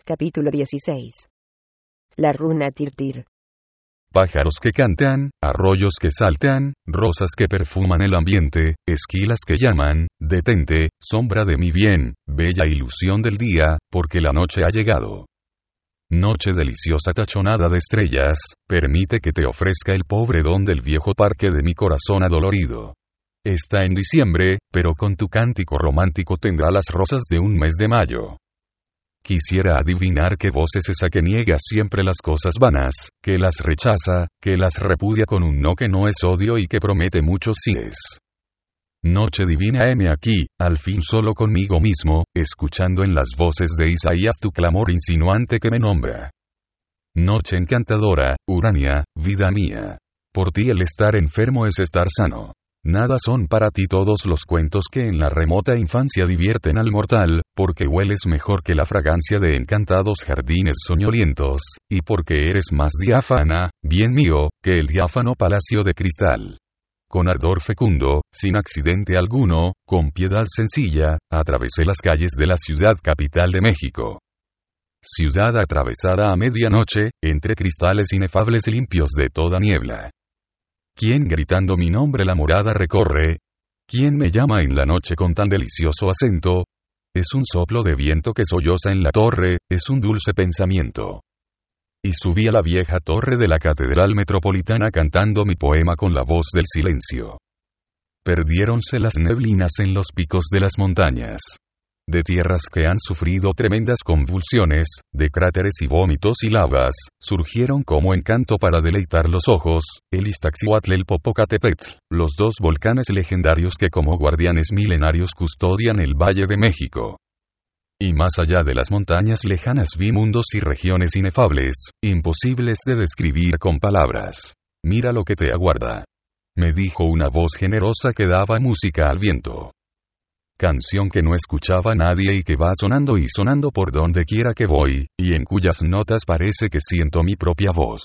Capítulo 16. La runa Tirtir. Pájaros que cantan, arroyos que saltan, rosas que perfuman el ambiente, esquilas que llaman, detente, sombra de mi bien, bella ilusión del día, porque la noche ha llegado. Noche deliciosa tachonada de estrellas, permite que te ofrezca el pobre don del viejo parque de mi corazón adolorido. Está en diciembre, pero con tu cántico romántico tendrá las rosas de un mes de mayo. Quisiera adivinar qué voz es esa que niega siempre las cosas vanas, que las rechaza, que las repudia con un no que no es odio y que promete muchos síes. Noche divina, heme aquí, al fin solo conmigo mismo, escuchando en las voces de Isaías tu clamor insinuante que me nombra. Noche encantadora, Urania, vida mía. Por ti el estar enfermo es estar sano. Nada son para ti todos los cuentos que en la remota infancia divierten al mortal, porque hueles mejor que la fragancia de encantados jardines soñolientos, y porque eres más diáfana, bien mío, que el diáfano palacio de cristal. Con ardor fecundo, sin accidente alguno, con piedad sencilla, atravesé las calles de la ciudad capital de México. Ciudad atravesada a medianoche, entre cristales inefables limpios de toda niebla. ¿Quién gritando mi nombre la morada recorre? ¿Quién me llama en la noche con tan delicioso acento? Es un soplo de viento que solloza en la torre, es un dulce pensamiento. Y subí a la vieja torre de la Catedral Metropolitana cantando mi poema con la voz del silencio. Perdiéronse las neblinas en los picos de las montañas. De tierras que han sufrido tremendas convulsiones, de cráteres y vómitos y lavas, surgieron como encanto para deleitar los ojos, el Iztaccíhuatl y el Popocatépetl, los dos volcanes legendarios que como guardianes milenarios custodian el Valle de México. Y más allá de las montañas lejanas vi mundos y regiones inefables, imposibles de describir con palabras. Mira lo que te aguarda. Me dijo una voz generosa que daba música al viento. Canción que no escuchaba nadie y que va sonando y sonando por donde quiera que voy, y en cuyas notas parece que siento mi propia voz.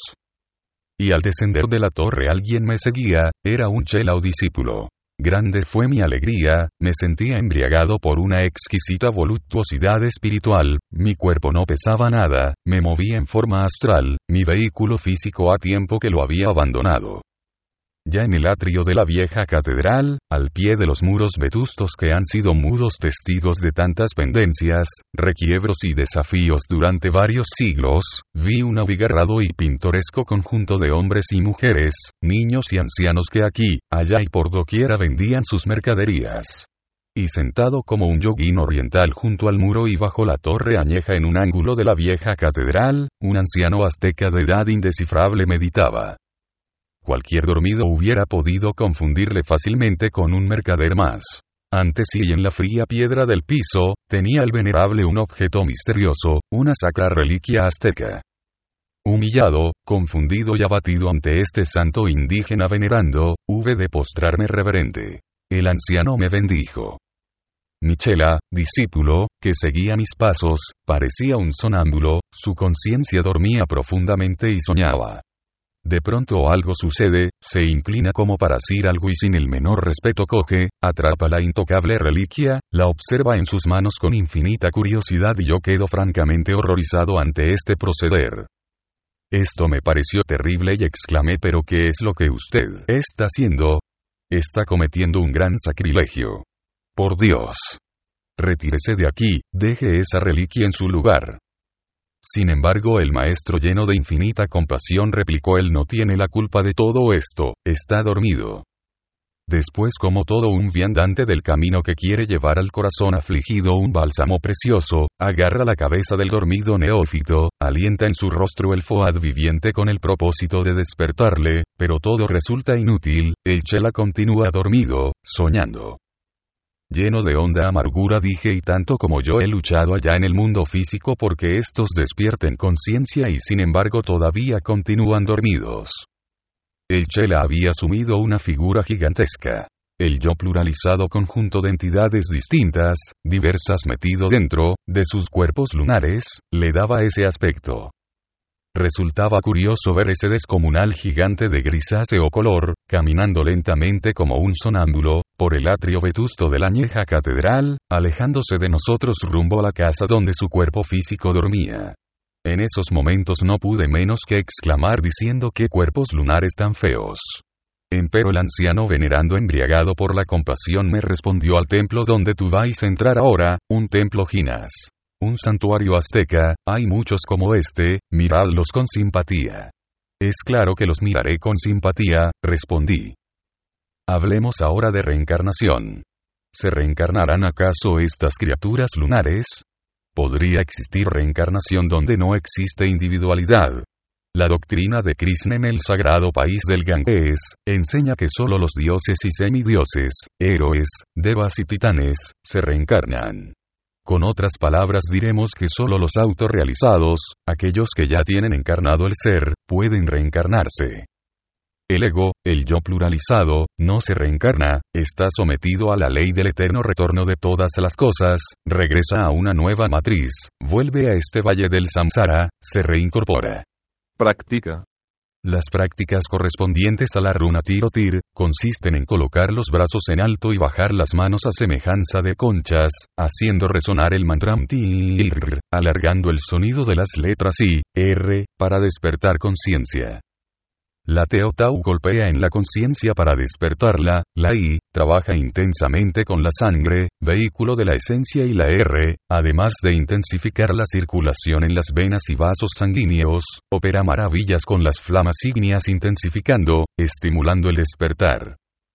Y al descender de la torre alguien me seguía, era un chelao discípulo. Grande fue mi alegría, me sentía embriagado por una exquisita voluptuosidad espiritual, mi cuerpo no pesaba nada, me movía en forma astral, mi vehículo físico a tiempo que lo había abandonado. Ya en el atrio de la vieja catedral, al pie de los muros vetustos que han sido mudos testigos de tantas pendencias, requiebros y desafíos durante varios siglos, vi un abigarrado y pintoresco conjunto de hombres y mujeres, niños y ancianos que aquí, allá y por doquiera vendían sus mercaderías. Y sentado como un yoguín oriental junto al muro y bajo la torre añeja en un ángulo de la vieja catedral, un anciano azteca de edad indescifrable meditaba. Cualquier dormido hubiera podido confundirle fácilmente con un mercader más. Antes y en la fría piedra del piso, tenía el venerable un objeto misterioso, una sacra reliquia azteca. Humillado, confundido y abatido ante este santo indígena venerando, hube de postrarme reverente. El anciano me bendijo. Michela, discípulo, que seguía mis pasos, parecía un sonámbulo, su conciencia dormía profundamente y soñaba. De pronto algo sucede, se inclina como para asir algo y sin el menor respeto coge, atrapa la intocable reliquia, la observa en sus manos con infinita curiosidad y yo quedo francamente horrorizado ante este proceder. Esto me pareció terrible y exclamé: ¿pero qué es lo que usted está haciendo? Está cometiendo un gran sacrilegio. Por Dios. Retírese de aquí, deje esa reliquia en su lugar. Sin embargo, el maestro, lleno de infinita compasión, replicó: él no tiene la culpa de todo esto, está dormido. Después, como todo un viandante del camino que quiere llevar al corazón afligido un bálsamo precioso, agarra la cabeza del dormido neófito, alienta en su rostro el foad viviente con el propósito de despertarle, pero todo resulta inútil, el chela continúa dormido, soñando. Lleno de honda amargura dije: y tanto como yo he luchado allá en el mundo físico porque estos despierten conciencia y sin embargo todavía continúan dormidos. El chela había asumido una figura gigantesca. El yo pluralizado conjunto de entidades distintas, diversas metido dentro, de sus cuerpos lunares, le daba ese aspecto. Resultaba curioso ver ese descomunal gigante de grisáceo color, caminando lentamente como un sonámbulo, por el atrio vetusto de la añeja catedral, alejándose de nosotros rumbo a la casa donde su cuerpo físico dormía. En esos momentos no pude menos que exclamar diciendo qué cuerpos lunares tan feos. Empero el anciano venerando embriagado por la compasión me respondió: al templo donde tú vais a entrar ahora, un templo Ginas. Un santuario azteca, hay muchos como este, miradlos con simpatía. Es claro que los miraré con simpatía, respondí. Hablemos ahora de reencarnación. ¿Se reencarnarán acaso estas criaturas lunares? ¿Podría existir reencarnación donde no existe individualidad? La doctrina de Krishna en el sagrado país del Ganges enseña que solo los dioses y semidioses, héroes, devas y titanes, se reencarnan. Con otras palabras diremos que solo los autorrealizados, aquellos que ya tienen encarnado el ser, pueden reencarnarse. El ego, el yo pluralizado, no se reencarna, está sometido a la ley del eterno retorno de todas las cosas, regresa a una nueva matriz, vuelve a este valle del samsara, se reincorpora. Práctica. Las prácticas correspondientes a la runa tirotir, consisten en colocar los brazos en alto y bajar las manos a semejanza de conchas, haciendo resonar el mantra tir, alargando el sonido de las letras I, R, para despertar conciencia. La Teotau golpea en la conciencia para despertarla, la I, trabaja intensamente con la sangre, vehículo de la esencia, y la R, además de intensificar la circulación en las venas y vasos sanguíneos, opera maravillas con las flamas ígneas intensificando, estimulando el despertar.